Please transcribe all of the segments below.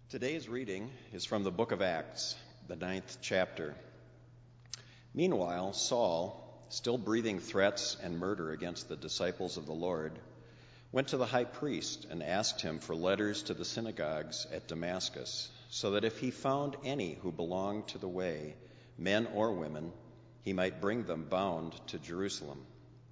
Today's reading is from the book of Acts, the 9th chapter. Meanwhile, Saul, still breathing threats and murder against the disciples of the Lord, went to the high priest and asked him for letters to the synagogues at Damascus, so that if he found any who belonged to the way, men or women, he might bring them bound to Jerusalem.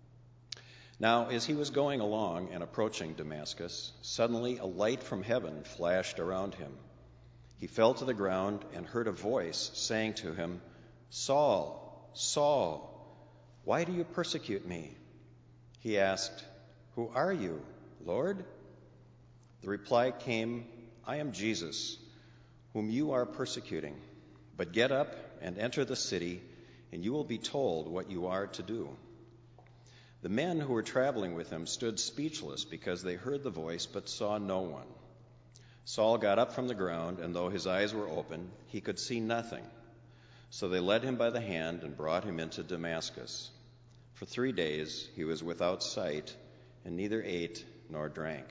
Now, as he was going along and approaching Damascus, suddenly a light from heaven flashed around him. He fell to the ground and heard a voice saying to him, "Saul, Saul, why do you persecute me?" He asked, "Who are you, Lord?" The reply came, "I am Jesus, whom you are persecuting. But get up and enter the city, and you will be told what you are to do." The men who were traveling with him stood speechless because they heard the voice but saw no one. Saul got up from the ground, and though his eyes were open, he could see nothing. So they led him by the hand and brought him into Damascus. For 3 days he was without sight, and neither ate nor drank.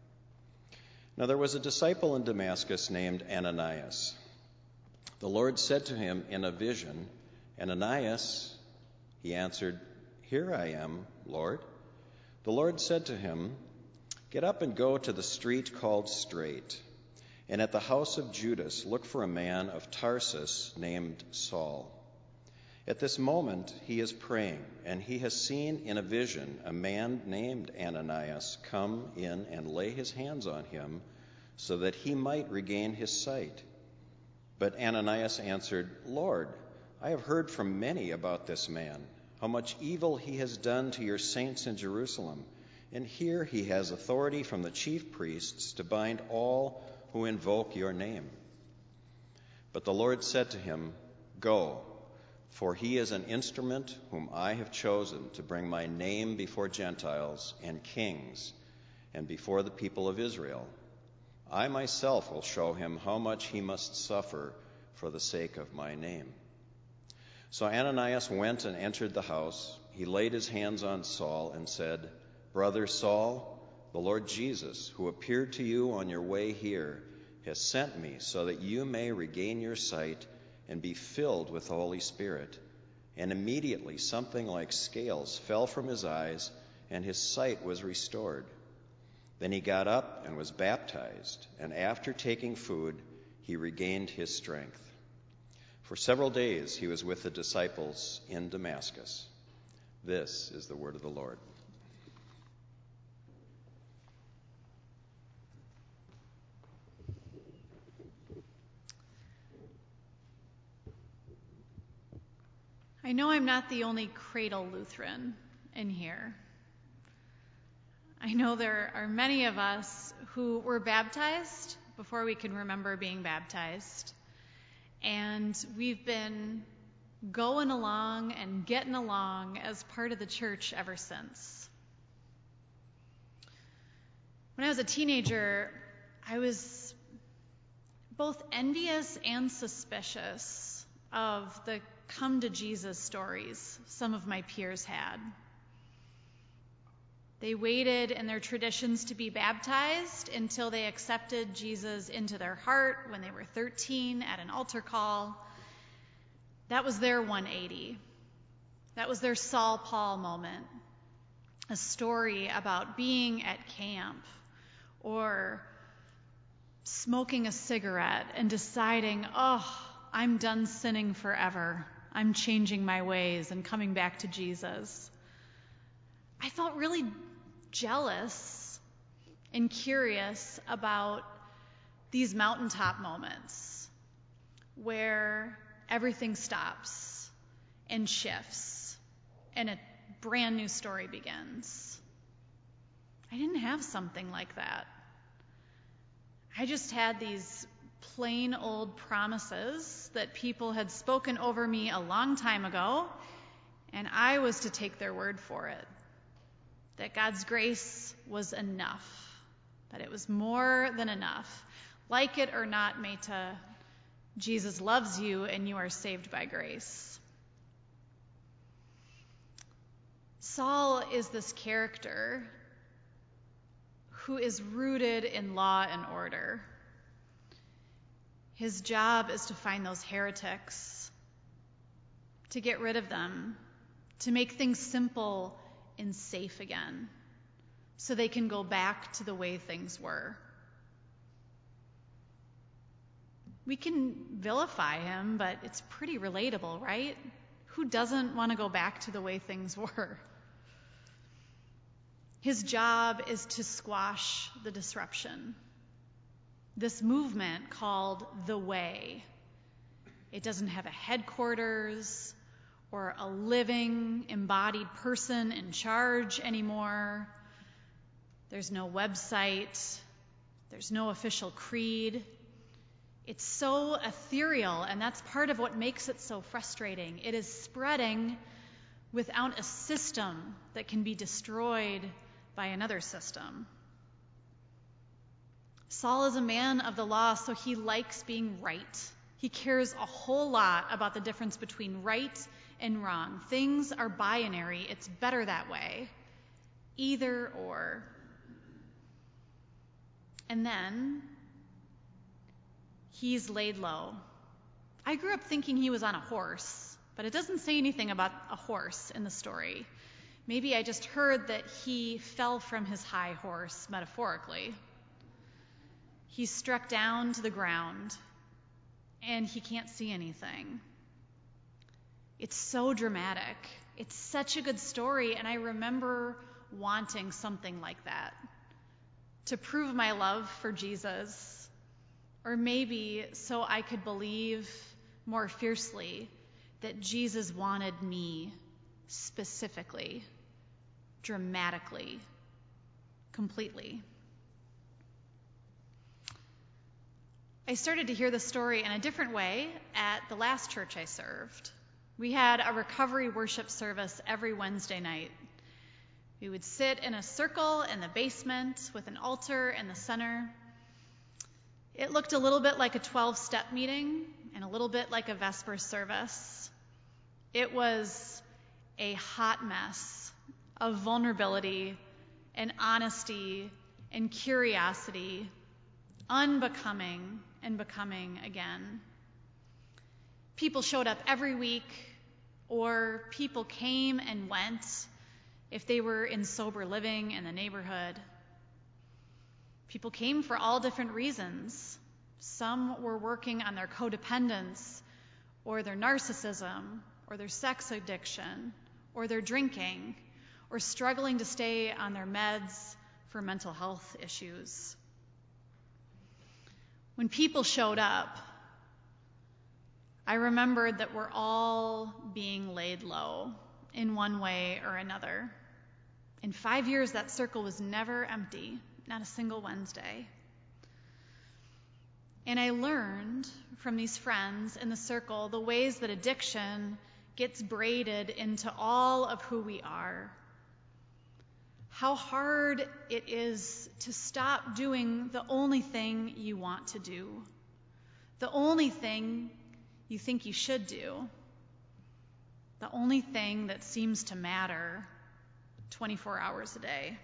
Now there was a disciple in Damascus named Ananias. The Lord said to him in a vision, "Ananias." He answered, "Here I am, Lord." The Lord said to him, "Get up and go to the street called Straight, and at the house of Judas look for a man of Tarsus named Saul. At this moment he is praying, and he has seen in a vision a man named Ananias come in and lay his hands on him so that he might regain his sight." But Ananias answered, "Lord, I have heard from many about this man, how much evil he has done to your saints in Jerusalem. And here he has authority from the chief priests to bind all who invoke your name." But the Lord said to him, "Go, for he is an instrument whom I have chosen to bring my name before Gentiles and kings and before the people of Israel. I myself will show him how much he must suffer for the sake of my name." So Ananias went and entered the house. He laid his hands on Saul and said, "Brother Saul, the Lord Jesus, who appeared to you on your way here, has sent me so that you may regain your sight and be filled with the Holy Spirit." And immediately something like scales fell from his eyes, and his sight was restored. Then he got up and was baptized, and after taking food, he regained his strength. For several days he was with the disciples in Damascus. This is the word of the Lord. I know I'm not the only cradle Lutheran in here. I know there are many of us who were baptized before we can remember being baptized. And we've been going along and getting along as part of the church ever since. When I was a teenager, I was both envious and suspicious of the come to Jesus stories some of my peers had. They waited in their traditions to be baptized until they accepted Jesus into their heart when they were 13 at an altar call. That was their 180. That was their Saul Paul moment. A story about being at camp or smoking a cigarette and deciding, I'm done sinning forever. I'm changing my ways and coming back to Jesus. I felt really jealous and curious about these mountaintop moments where everything stops and shifts and a brand new story begins. I didn't have something like that. I just had these plain old promises that people had spoken over me a long time ago, and I was to take their word for it. That God's grace was enough, that it was more than enough. Like it or not, Meta, Jesus loves you and you are saved by grace. Saul is this character who is rooted in law and order. His job is to find those heretics, to get rid of them, to make things simple and safe again, so they can go back to the way things were. We can vilify him, but it's pretty relatable, right? Who doesn't want to go back to the way things were? His job is to squash the disruption. This movement called The Way. It doesn't have a headquarters or a living, embodied person in charge anymore. There's no website. There's no official creed. It's so ethereal, and that's part of what makes it so frustrating. It is spreading without a system that can be destroyed by another system. Saul is a man of the law, so he likes being right. He cares a whole lot about the difference between right and wrong. Things are binary. It's better that way. Either or. And then he's laid low. I grew up thinking he was on a horse, but it doesn't say anything about a horse in the story. Maybe I just heard that he fell from his high horse, metaphorically. He's struck down to the ground, and he can't see anything. It's so dramatic. It's such a good story, and I remember wanting something like that to prove my love for Jesus, or maybe so I could believe more fiercely that Jesus wanted me specifically, dramatically, completely. I started to hear the story in a different way at the last church I served. We had a recovery worship service every Wednesday night. We would sit in a circle in the basement with an altar in the center. It looked a little bit like a 12-step meeting and a little bit like a Vespers service. It was a hot mess of vulnerability and honesty and curiosity, unbecoming and becoming again. People showed up every week, or people came and went if they were in sober living in the neighborhood. People came for all different reasons. Some were working on their codependence, or their narcissism, or their sex addiction, or their drinking, or struggling to stay on their meds for mental health issues. When people showed up, I remembered that we're all being laid low in one way or another. In 5 years, that circle was never empty, not a single Wednesday. And I learned from these friends in the circle the ways that addiction gets braided into all of who we are. How hard it is to stop doing the only thing you want to do, the only thing you think you should do, the only thing that seems to matter 24 hours a day.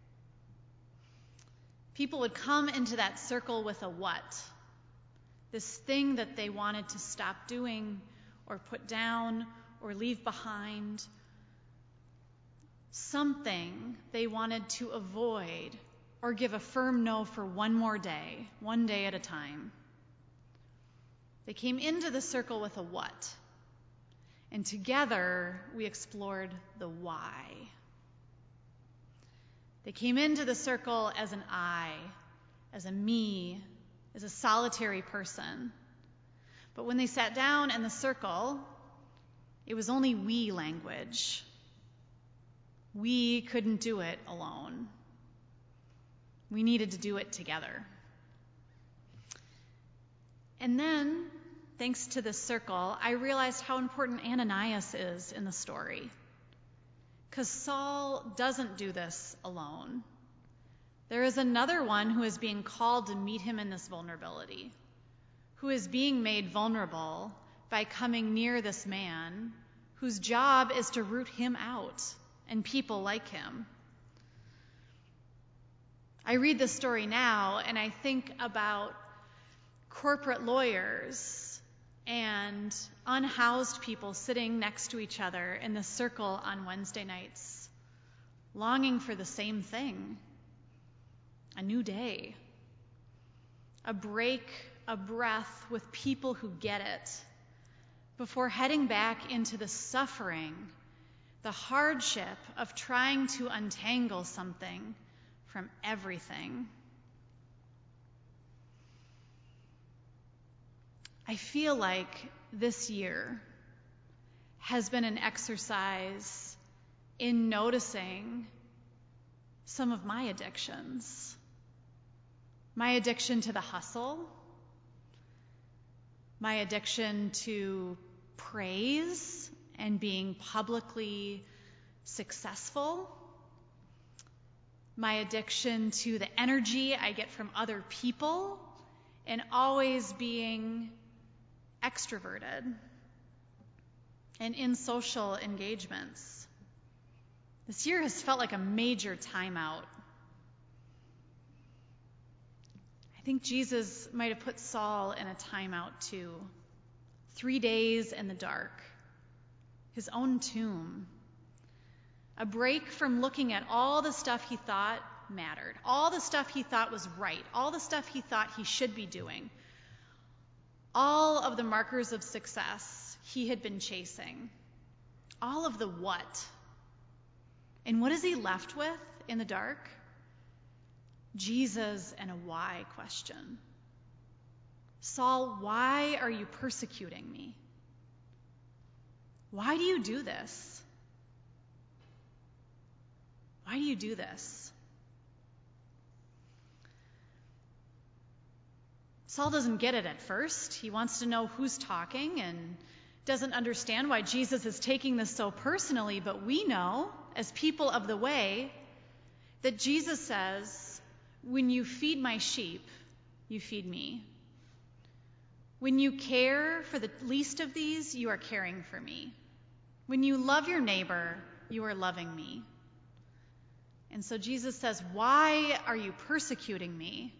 People would come into that circle with a what? This thing that they wanted to stop doing or put down or leave behind. Something they wanted to avoid or give a firm no for one more day, one day at a time. They came into the circle with a what? And together we explored the why. They came into the circle as an I, as a me, as a solitary person. But when they sat down in the circle, it was only we language. We couldn't do it alone. We needed to do it together. And then, thanks to this circle, I realized how important Ananias is in the story. Because Saul doesn't do this alone. There is another one who is being called to meet him in this vulnerability, who is being made vulnerable by coming near this man, whose job is to root him out and people like him. I read this story now and I think about corporate lawyers and unhoused people sitting next to each other in the circle on Wednesday nights, longing for the same thing, a new day, a break, a breath with people who get it, before heading back into the suffering, the hardship of trying to untangle something from everything. I feel like this year has been an exercise in noticing some of my addictions. My addiction to the hustle, my addiction to praise and being publicly successful, my addiction to the energy I get from other people and always being extroverted and in social engagements. This year has felt like a major timeout. I think Jesus might have put Saul in a timeout too. 3 days in the dark, his own tomb. A break from looking at all the stuff he thought mattered, all the stuff he thought was right, all the stuff he thought he should be doing, all of the markers of success he had been chasing, all of the what. And what is he left with in the dark? Jesus and a why question. Saul, why are you persecuting me? Why do you do this? Why do you do this? Saul doesn't get it at first. He wants to know who's talking and doesn't understand why Jesus is taking this so personally, but we know, as people of the way, that Jesus says, when you feed my sheep, you feed me. When you care for the least of these, you are caring for me. When you love your neighbor, you are loving me. And so Jesus says, why are you persecuting me?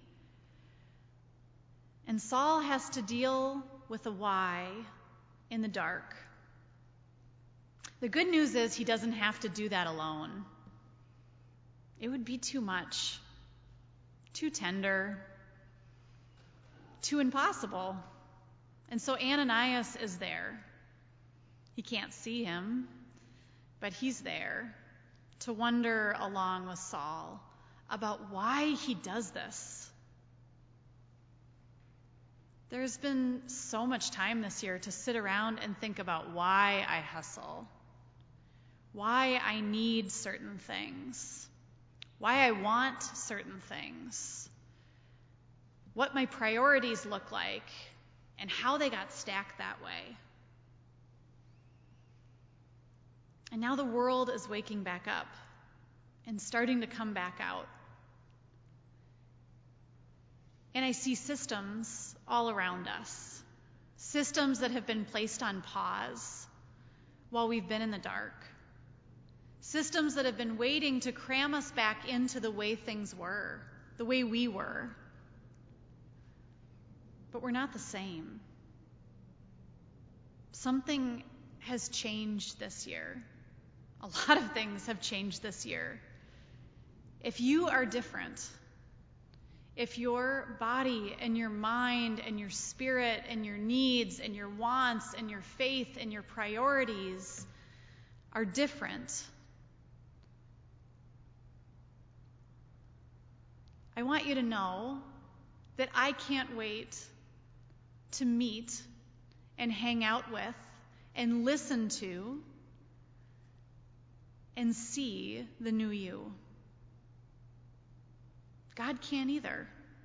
And Saul has to deal with a why in the dark. The good news is he doesn't have to do that alone. It would be too much, too tender, too impossible. And so Ananias is there. He can't see him, but he's there to wonder along with Saul about why he does this. There's been so much time this year to sit around and think about why I hustle, why I need certain things, why I want certain things, what my priorities look like, and how they got stacked that way. And now the world is waking back up and starting to come back out. And I see systems all around us, systems that have been placed on pause while we've been in the dark, systems that have been waiting to cram us back into the way things were, the way we were. But we're not the same. Something has changed this year. A lot of things have changed this year. If you are different, if your body and your mind and your spirit and your needs and your wants and your faith and your priorities are different, I want you to know that I can't wait to meet and hang out with and listen to and see the new you. God can't either.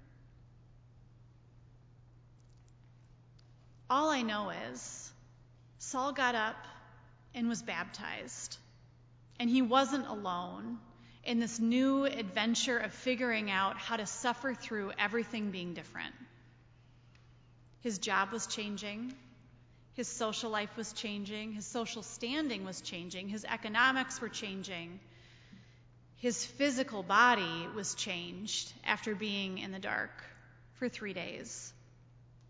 All I know is Saul got up and was baptized, and he wasn't alone in this new adventure of figuring out how to suffer through everything being different. His job was changing. His social life was changing. His social standing was changing. His economics were changing. His physical body was changed after being in the dark for 3 days.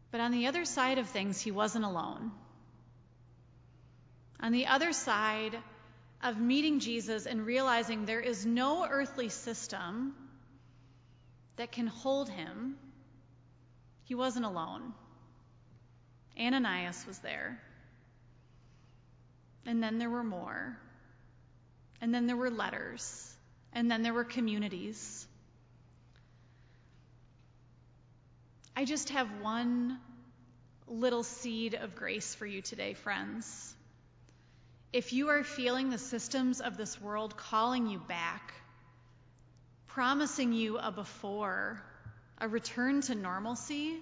But on the other side of things, he wasn't alone. On the other side of meeting Jesus and realizing there is no earthly system that can hold him, he wasn't alone. Ananias was there. And then there were more. And then there were letters. And then there were communities. I just have one little seed of grace for you today, friends. If you are feeling the systems of this world calling you back, promising you a before, a return to normalcy,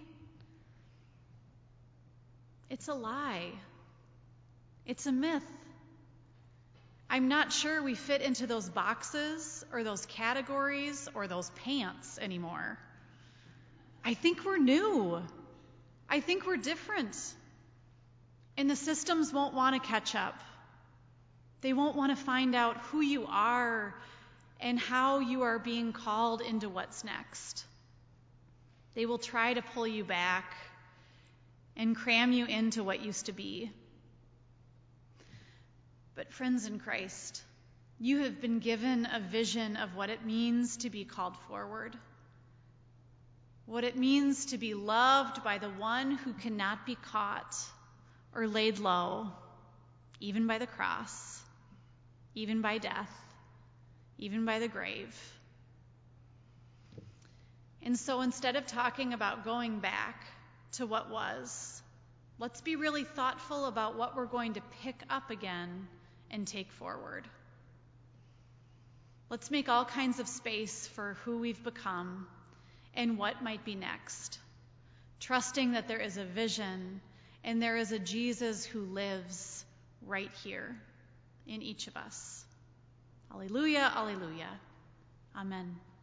it's a lie. It's a myth. I'm not sure we fit into those boxes or those categories or those pants anymore. I think we're new. I think we're different. And the systems won't want to catch up. They won't want to find out who you are and how you are being called into what's next. They will try to pull you back and cram you into what used to be. But friends in Christ, you have been given a vision of what it means to be called forward, what it means to be loved by the one who cannot be caught or laid low, even by the cross, even by death, even by the grave. And so instead of talking about going back to what was, let's be really thoughtful about what we're going to pick up again and take forward. Let's make all kinds of space for who we've become and what might be next, trusting that there is a vision and there is a Jesus who lives right here in each of us. Alleluia, alleluia. Amen.